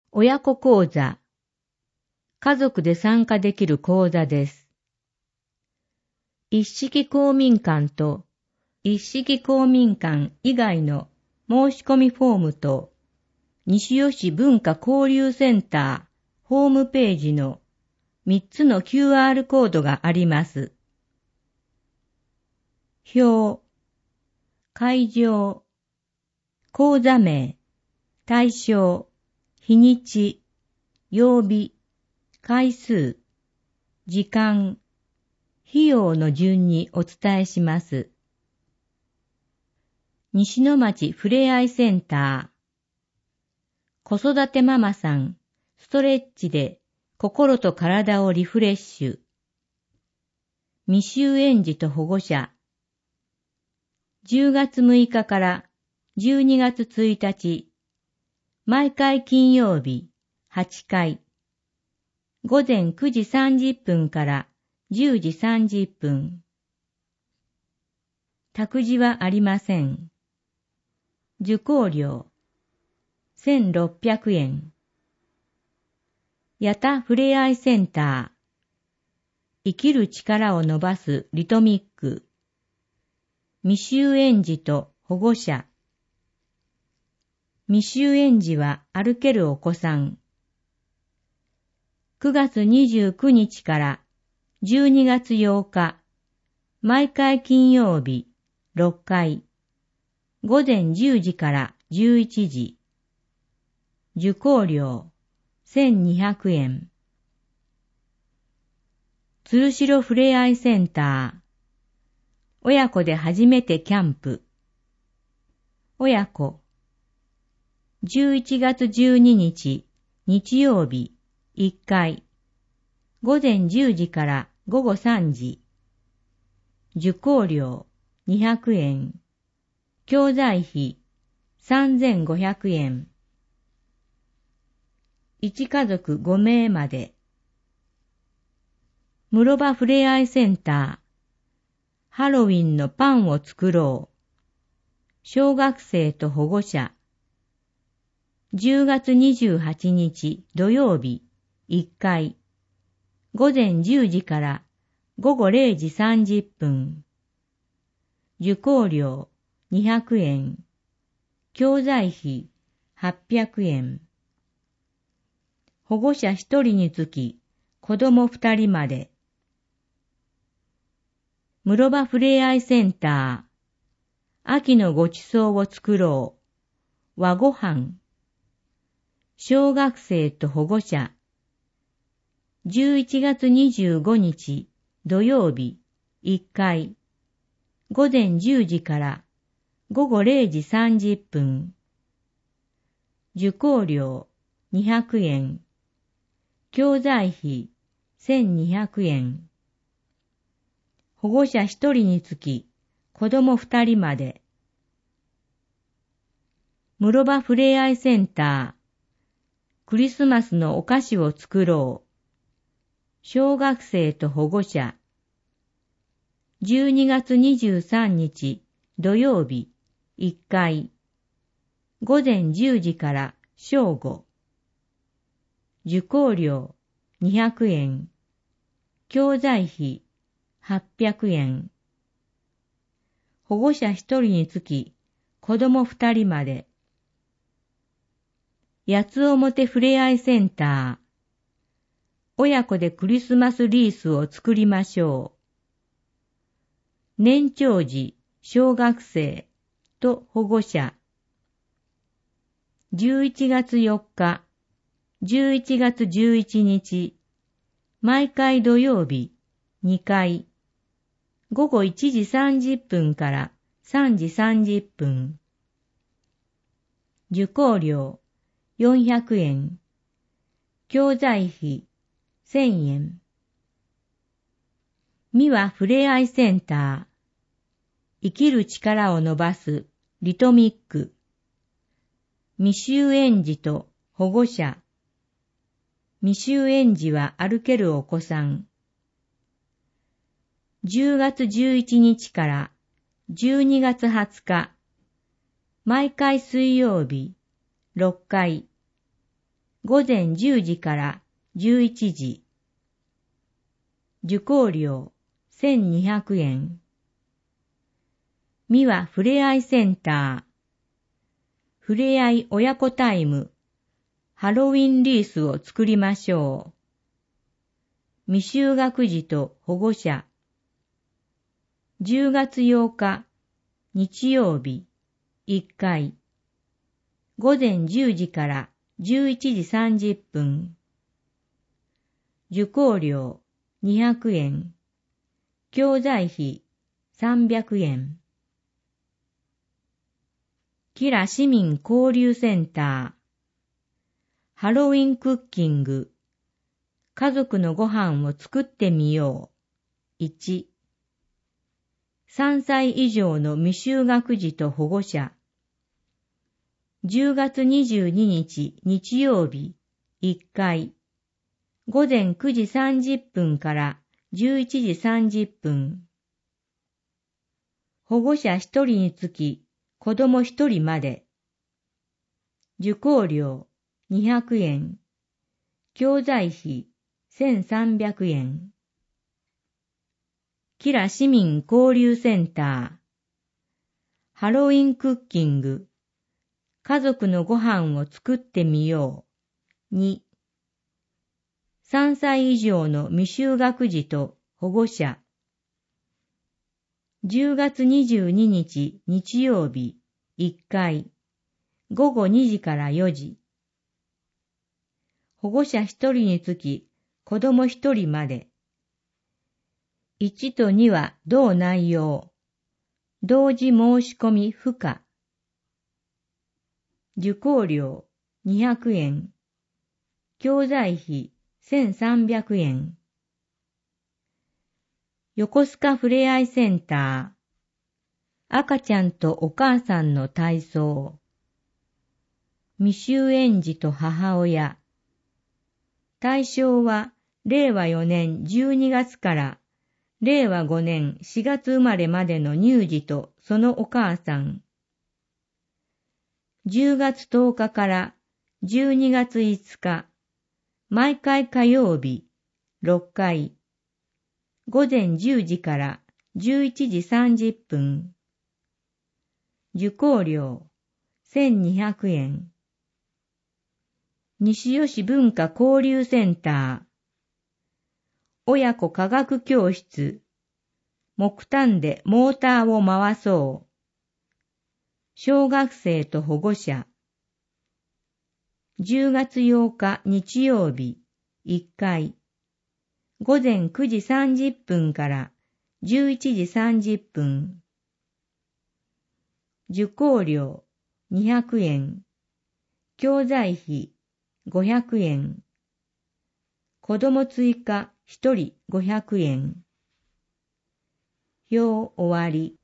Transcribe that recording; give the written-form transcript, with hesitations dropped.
親子講座。家族で参加できる講座です。一式公民館と一式公民館以外の申し込みフォームと西尾市文化交流センターホームページの3つの QR コードがあります。表、会場、講座名、対象、日にち、曜日、回数、時間、費用の順にお伝えします。西野町ふれあいセンター。子育てママさん、ストレッチで心と体をリフレッシュ。未就園児と保護者。10月6日から12月1日、毎回金曜日、8回。午前9時30分から10時30分。託児はありません。受講料、1600円。やたふれあいセンター。生きる力を伸ばすリトミック。未就園児と保護者。未就園児は歩けるお子さん。9月29日から12月8日、毎回金曜日、6回。午前10時から11時。受講料、1200円。鶴代ふれあいセンター。親子で初めてキャンプ。親子。11月12日、日曜日、1回。午前10時から午後3時。受講料、200円。教材費、3500円。1家族5名まで。室場ふれあいセンター。ハロウィンのパンを作ろう。小学生と保護者。10月28日土曜日、1回。午前10時から午後0時30分。受講料200円。教材費800円。保護者1人につき子供2人まで。室場ふれあいセンター。秋のごちそうを作ろう。和ごはん。小学生と保護者。11月25日土曜日1回。午前10時から午後0時30分。受講料200円。教材費1200円。保護者1人につき子供2人まで。室場ふれあいセンター。クリスマスのお菓子を作ろう。小学生と保護者。12月23日土曜日1回。午前10時から正午。受講料200円。教材費800円。保護者1人につき子供2人まで。八つ表ふれあいセンター。親子でクリスマスリースを作りましょう。年長児、小学生と保護者。11月4日、11月11日、毎回土曜日、2回。午後1時30分から3時30分。受講料400円。教材費1000円。三輪ふれあいセンター。生きる力を伸ばすリトミック。未就園児と保護者。未就園児は歩けるお子さん。10月11日から12月20日。毎回水曜日、6回。 午前10時から11時。受講料1200円。三輪ふれあいセンター。ふれあい親子タイム。ハロウィンリースを作りましょう。未就学児と保護者。10月8日、日曜日、1回。午前10時から11時30分。受講料200円。教材費300円。キラ市民交流センター。ハロウィンクッキング。家族のご飯を作ってみよう。1。3歳以上の未就学児と保護者。10月22日日曜日、1回。午前9時30分から11時30分。保護者1人につき、子供1人まで。受講料200円。教材費1300円。キラ市民交流センター。ハロウィンクッキング。家族のご飯を作ってみよう。2。3歳以上の未就学児と保護者。10月22日日曜日、1回。午後2時から4時。保護者1人につき、子供1人まで。1と2は同内容。同時申し込み不可。受講料200円。教材費1300円。横須賀ふれあいセンター。赤ちゃんとお母さんの体操。未就園児と母親。対象は令和4年12月から令和5年4月生まれまでの乳児とそのお母さん。10月10日から12月5日、毎回火曜日、6回。午前10時から11時30分。受講料1200円。西吉文化交流センター。親子科学教室。木炭でモーターを回そう。小学生と保護者。10月8日日曜日、1回。午前9時30分から11時30分。受講料200円。教材費500円。子供追加1人500円。表終わり。